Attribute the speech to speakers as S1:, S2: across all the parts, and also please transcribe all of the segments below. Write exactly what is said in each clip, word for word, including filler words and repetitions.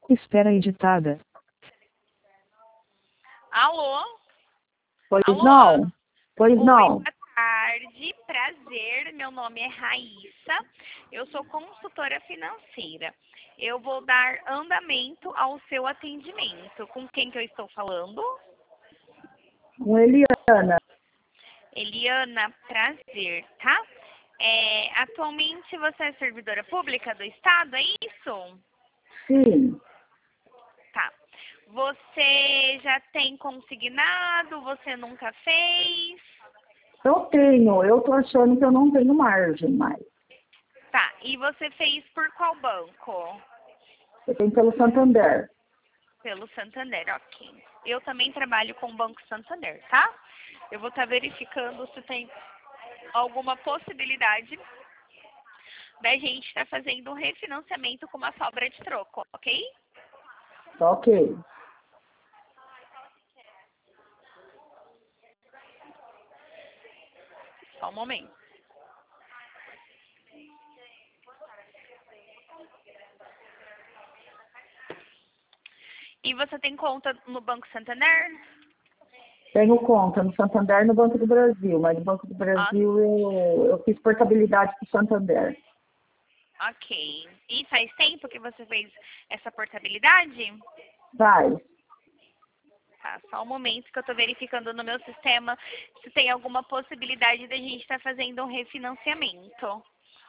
S1: Espera editada.
S2: Alô?
S1: Pois
S2: Alô?
S1: não. Pois
S2: Oi,
S1: não.
S2: boa tarde, prazer, meu nome é Raíssa, eu sou consultora financeira. Eu vou dar andamento ao seu atendimento. Com quem que eu estou falando?
S1: Com Eliana.
S2: Eliana, prazer, tá? É, atualmente você é servidora pública do Estado, é isso?
S1: Sim.
S2: Tá. Você já tem consignado? Você nunca fez?
S1: Eu tenho. Eu tô achando que eu não tenho margem mais.
S2: Tá. E você fez por qual banco?
S1: Eu tenho pelo Santander.
S2: Pelo Santander, ok. Eu também trabalho com o Banco Santander, tá? Eu vou estar verificando se tem alguma possibilidade da gente estar fazendo um refinanciamento com uma sobra de troco, ok?
S1: Tá ok.
S2: Só um momento. E você tem conta no Banco Santander?
S1: Tenho conta no Santander e no Banco do Brasil, mas no Banco do
S2: Ah,
S1: Brasil eu, eu fiz portabilidade para o Santander.
S2: ok. E faz tempo que você fez essa portabilidade?
S1: Vai.
S2: Tá, só um momento que eu estou verificando no meu sistema se tem alguma possibilidade da gente estar fazendo um refinanciamento.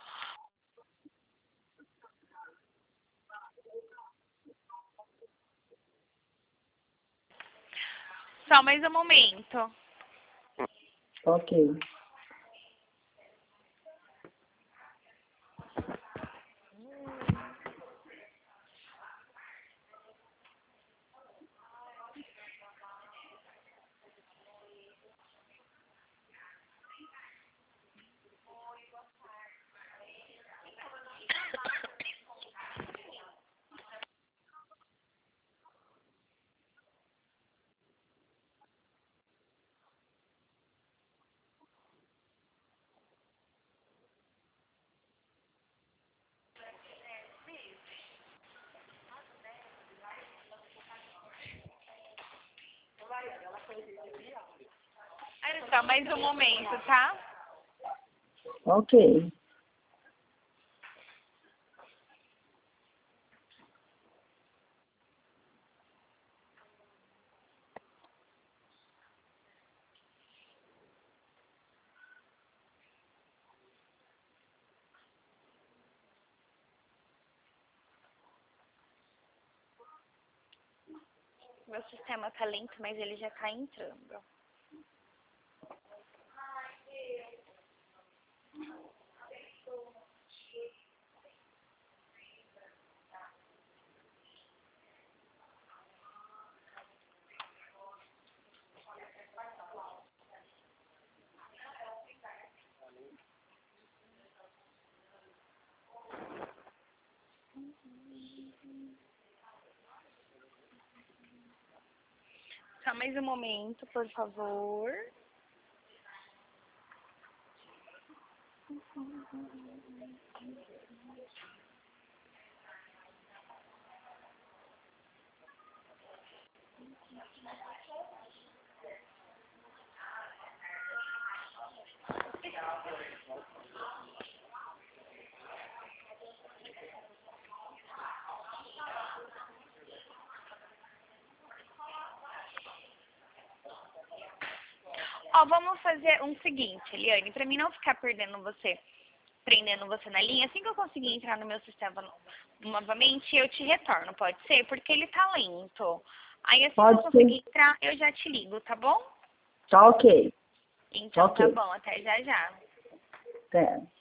S2: Só mais um momento.
S1: Ok.
S2: Só mais um momento, tá?
S1: Ok.
S2: Meu sistema tá lento, mas ele já tá entrando. Só mais um momento, por favor. Ó, vamos fazer um seguinte, Eliane, pra mim não ficar perdendo você, prendendo você na linha, assim que eu conseguir entrar no meu sistema no- novamente, eu te retorno, pode ser? Porque ele tá lento. Aí assim que eu
S1: Pode ser.
S2: conseguir entrar, eu já te ligo, tá bom?
S1: Tá ok.
S2: Então tá
S1: Ok.
S2: bom, até já já.
S1: Até.